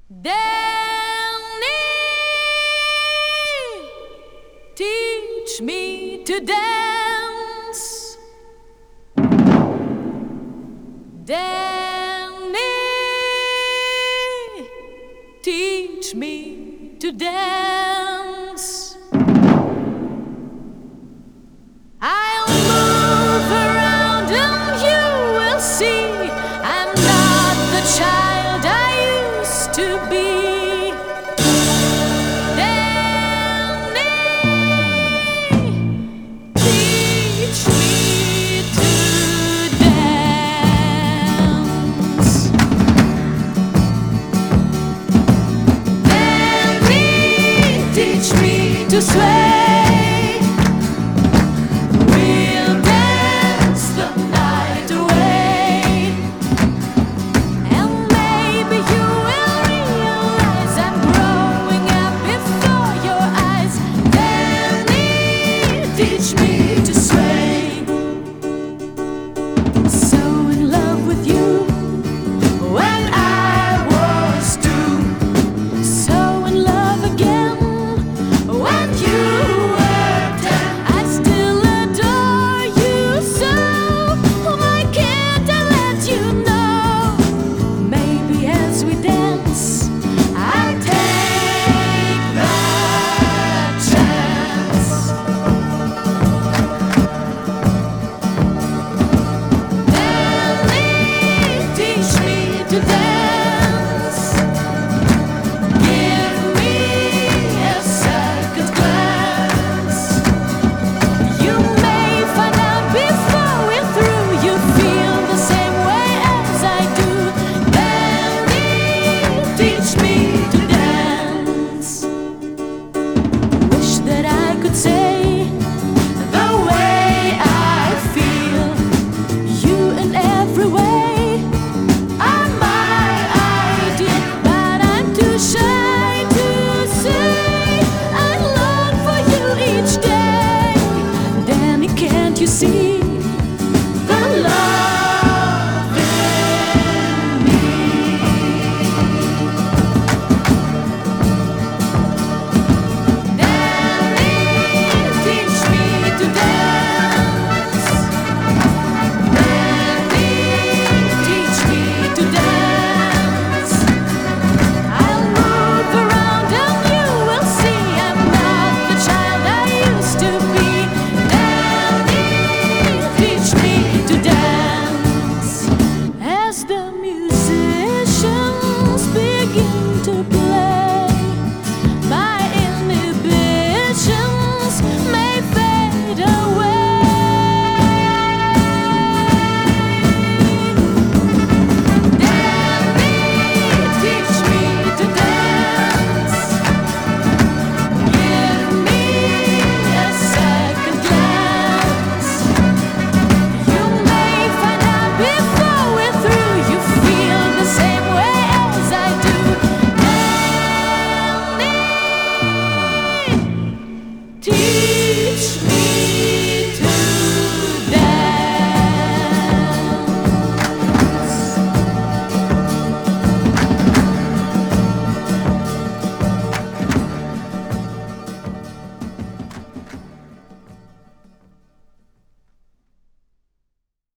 Danny, teach me to dance. Danny, teach me to dance. I'll move around and you will see I'm not the child I used to be. Danny, teach me to dance. Danny, teach me to sway. We'll dance the night away, and maybe you will realize I'm growing up before your eyes. Danny, teach me to sway. So in love with you when I was 2, so in love again when you were 10. I still adore you so. Why can't I let you know? Maybe as we dance, I'll take that chance. Danny, teach me to dance. Give me a second glance. You may find out before we're through you feel the same way as I do. Danny, teach me to